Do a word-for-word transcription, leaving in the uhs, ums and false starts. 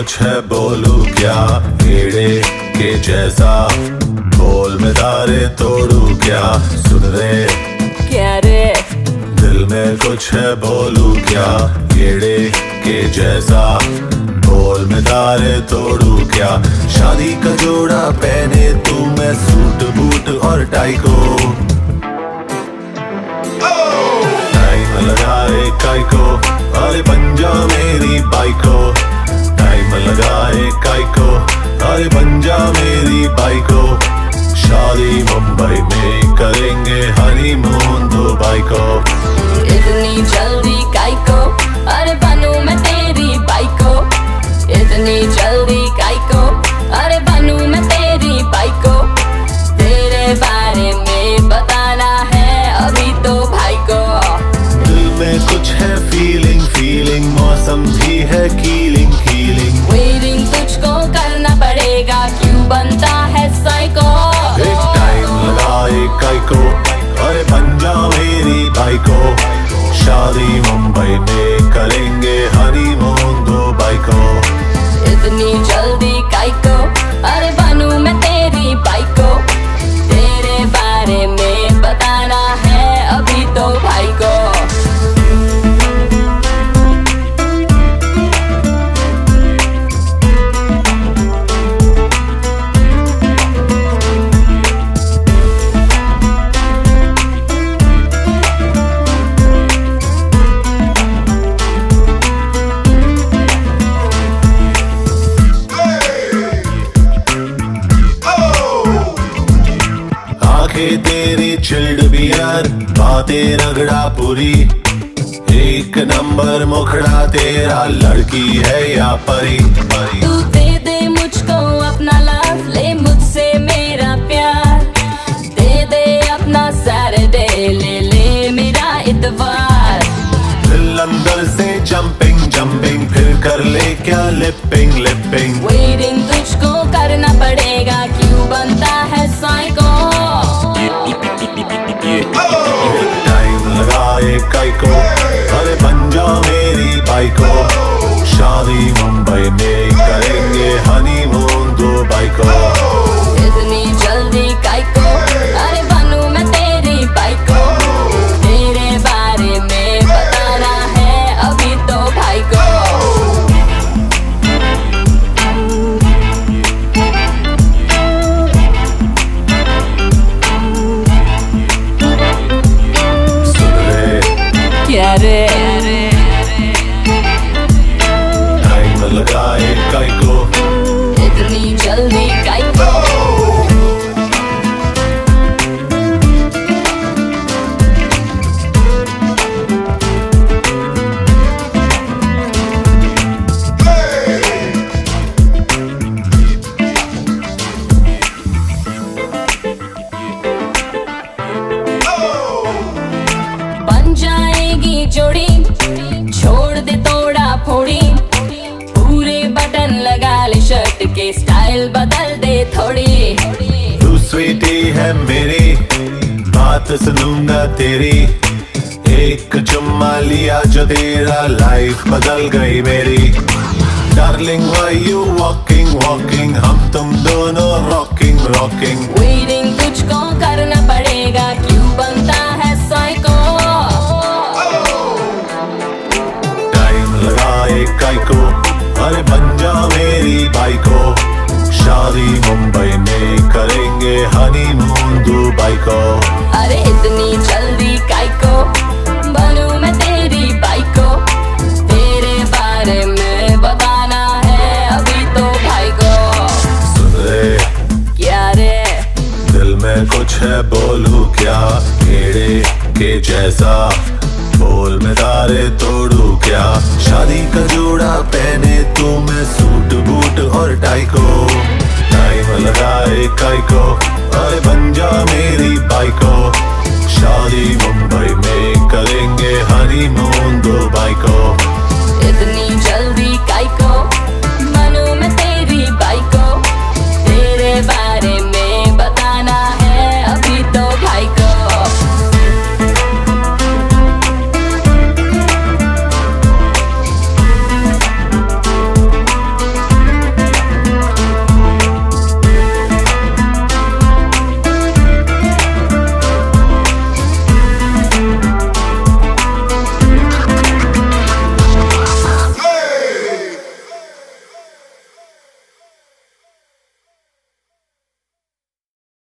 कुछ है बोलूं क्या, कीड़े के जैसा बोल में तारे तोड़ू क्या, सुन रे क्या रे दिल में कुछ है बोलूं क्या, कीड़े के जैसा बोल में तारे तोड़ू क्या। शादी का जोड़ा पहने तू मैं सूट बूट और टाई को, टाइम लगाए काई को, अरे बन जा मेरी बाइको, टाइम लगाए काई को, अरे बन जा मेरी बाइको। शादी मुंबई में करेंगे हनीमून दुबई को, इतनी जल्दी काई को, अरे बनूं मैं तेरी बाइको, इतनी जल्दी काई को, अरे बनूं मैं तेरी बाइको। तेरे बारे में बताना है अभी तो भाई को, दिल में कुछ है फीलिंग फीलिंग, मौसम भी है कीलिंग कीलिंग, वेटिंग तुझको करना पड़ेगा क्यों बनता है साइको। एक टाइम लगाए काई को, अरे बन जा मेरी बाइको। शादी मुंबई में करेंगे हनीमून दुबई को, इतनी जल्दी काई को, अरे बनूं मैं तेरी बाइको। तेरे बारे में बताना है अभी तो भाई को। तेरी चिल्ड बियर बातें रगड़ा पूरी, एक नंबर मुखड़ा तेरा लड़की है या परी परी। तू दे दे मुझको अपना लव, ले मुझसे मेरा प्यार, दे दे अपना सैटरडे, ले ले मेरा इतवार। दिल अंदर से जंपिंग जंपिंग, फिर कर ले क्या लिपिंग लिपिंग, वेटिंग तुझको करना पड़ेगा क्यों बनता है साइको। टाइम लगाए काई को, अरे बन जा मेरी बाइको। शादी मुंबई में करेंगे हनीमून दुबई को, इतनी जल्दी काई को, अरे बनूं मैं तेरी बाइको। तेरे बारे में बताना है अभी तो भाई को। क्या रे टाइम लगाए काई को, इतनी जल्दी काई को। बन जाएगी जोड़ी, छोड़ दे तोड़ा फोड़ी, पूरे बटन लगा ले शर्ट के, स्टाइल बदल दे थोड़ी। तू स्वीटी है मेरी, बात सुनूंगा तेरी, एक चुम्मा लिया जो तेरा लाइफ बदल गई मेरी। Darling why you walking walking, हम तुम दोनों रॉकिंग रॉकिंग, वेटिंग तुझको करना पड़ेगा क्यों बनता है साइको। टाइम लगाए काई को, अरे बन जा मेरी बाइको। शादी मुंबई में करेंगे हनीमून दुबई को, अरे इतनी जल्दी काई को, बनूं मैं तेरी बाइको। तेरे बारे में बताना है अभी तो भाई को। सुन रे क्या रे दिल में कुछ है बोलूं क्या, कीड़े के जैसा बोल में तारे तोड़ू क्या। शादी का जोड़ा पहने तू मैं सूट बूट और टाई को, टाइम लगाए काई को, अरे बन जा मेरी बाइको।